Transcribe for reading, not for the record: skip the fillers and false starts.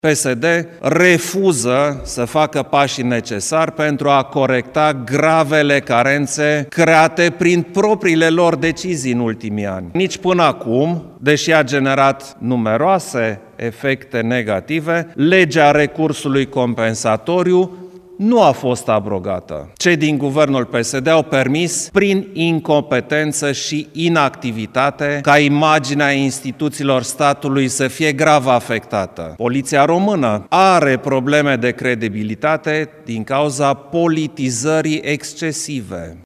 PSD refuză să facă pașii necesari pentru a corecta gravele carențe create prin propriile lor decizii în ultimii ani. Nici până acum, deși a generat numeroase efecte negative, legea recursului compensatoriu nu a fost abrogată. Cei din guvernul PSD au permis, prin incompetență și inactivitate, ca imaginea instituțiilor statului să fie grav afectată. Poliția română are probleme de credibilitate din cauza politizării excesive.